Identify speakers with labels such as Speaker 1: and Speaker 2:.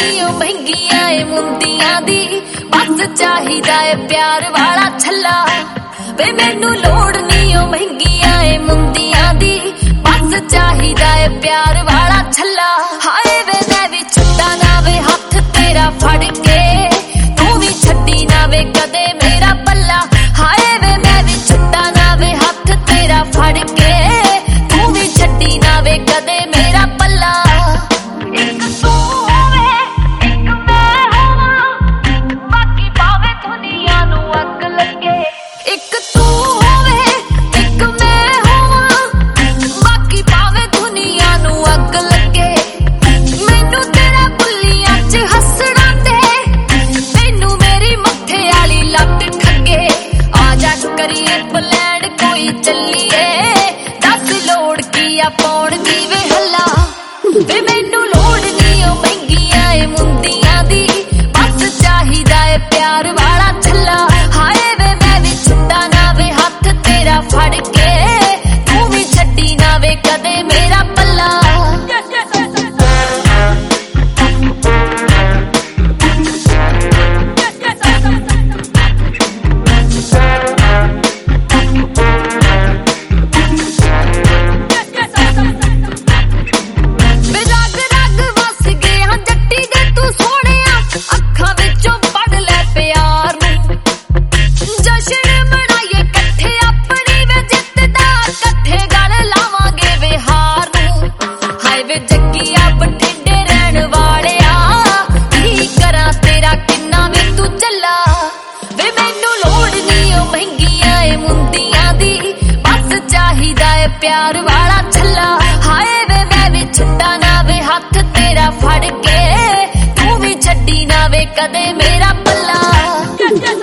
Speaker 1: नी महंगियां ए मुंदियां दी, बस चाहिदा ए प्यार वाला छल्ला। वे मैनू लोड़ नी महंगियां ए मुंदियां दी, बस चाहिदा ए प्यार वाला छल्ला। हाय वे मैं भी छुट्टा ना वे हाथ तेरा फड़ के, तू भी छड्डी ना वे कदे मेरा पल्ला। हाय वे मैं भी छुट्टा ना वे हाथ तेरा फड़ के, तू भी छड्डी ना वे कदे मेरा पल्ला। एक तू होवे एक मैं होवां, बाकी पावे दुनिया नू अग लगे। एक तू होवे एक मैं होवां, बाकी पावे दुनिया नू अग लगे। मैनू तेरा बुल्लियां च हसना ते, तैनू मेरी मत्थे वाली लत ठगे। आजा करिए प्लान कोई चलिए, दस लोड़ की आ पौड़ दी वे हल्ला। वे मैनू लोड़ नी महंगियां ए मुंदियां दी, बस चाहिदा ए प्यार वाला छल्ला। हाय वे मैं भी छुट्टा ना वे हाथ तेरा फड़ के, तू भी छड्डी ना वे कदे मेरा पल्ला। जग्गिया बठिंडे रहन वालिया, की करा तेरा किन्ना वे तू चला। वे मैनू लोड़ नी महंगियां ए मुंदियां दी, बस चाहिदा ए प्यार वाला छल्ला। हाय वे मैं भी छुट्टा ना वे हाथ तेरा फड़ के, तू भी छड्डी ना वे कदे मेरा पल्ला।